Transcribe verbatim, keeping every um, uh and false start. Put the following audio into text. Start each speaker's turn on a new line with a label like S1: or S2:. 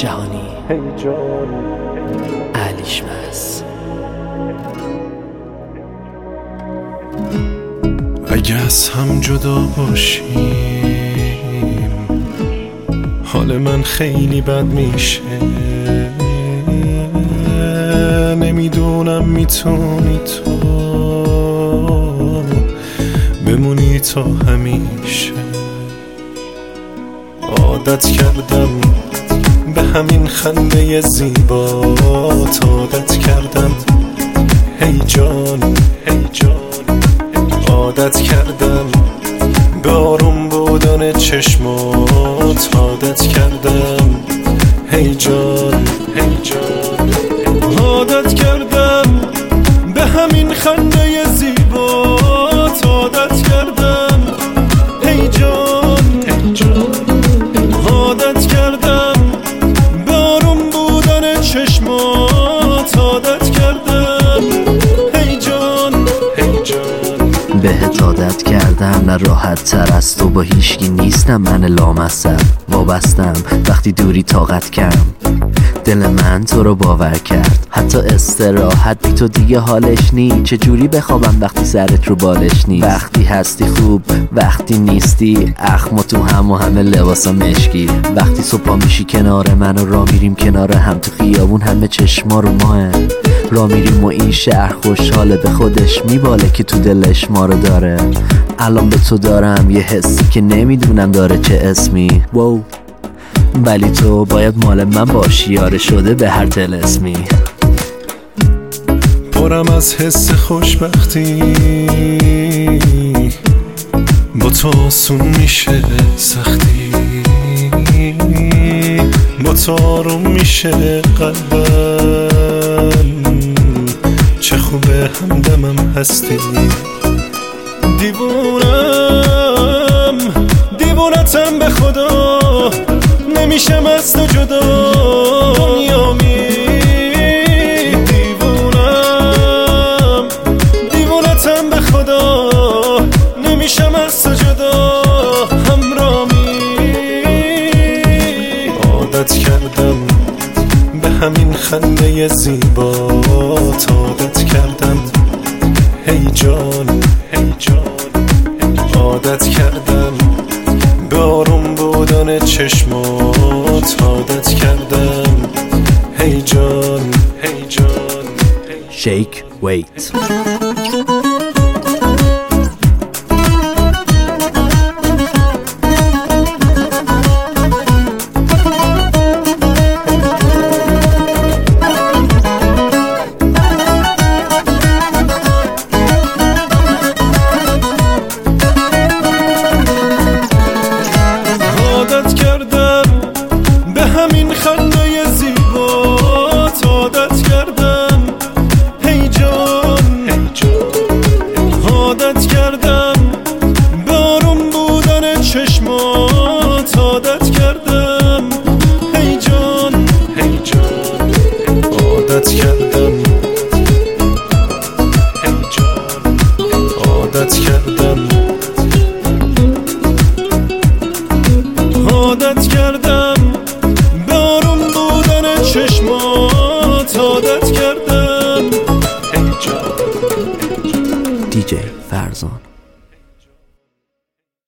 S1: جهانی علیشمس.
S2: اگه از هم جدا باشیم حال من خیلی بد میشه، نمیدونم میتونی تو بمونی تا همیشه. عادت کردم به همین خنده زیبات، عادت کردم هی جان هی جان، عادت کردم به آروم بودن چشمات، عادت کردم هی جان هی جان، عادت کردم به همین خنده زیبات، عادت کردم هی جان هی جان، عادت کردم به آروم بودن چشمات، عادت کردم هی جان هی جان.
S1: بهت عادت کردم نه راحت تر از تو با هیچکی نیستم، من لامصب وابستم وقتی دوری طاقت کم، دل من تو رو باور کرد حتی استراحت بی تو دیگه حالش نی، چجوری بخوابم وقتی سرت رو بالش نی، وقتی هستی خوب وقتی نیستی اخم تو هم و همه لباسا مشکی، وقتی صبح میشی کنار من و را میریم کنار هم تو خیابون همه چشما رو ماه، را میریم و این شهر خوشحاله به خودش میباله که تو دلش ما رو داره. الان به تو دارم یه حسی که نمیدونم داره چه اسمی، واو ولی تو باید مال من باشی، یاره شده به هر طلسمی.
S2: پرم از حس خوشبختی با تو آسون میشه سختی، با تو آروم میشه قلبم، چه خوبه همدمم هستی. دیوونم دیوونتم به خدا، نمیشم از تو جدا دنیا می. دیوونم دیوونتم به خدا، نمیشم از تو جدا همرامی. عادت کردم به همین خنده زیبات، عادت کردم هی جان هی جان، عادت کردم به آروم بودن چشمات، عادت کردم هی جان هی جان.
S1: شیک ویت.
S2: خنده زیبات، عادت کردم هی جان هی جان، عادت کردم به آروم بودن چشمات، عادت کردم هی جان هی جان، عادت کردم هی جان، عادت کردم عادت کردم چشمات، عادت کردم هی جان.
S1: دی جی فرزان.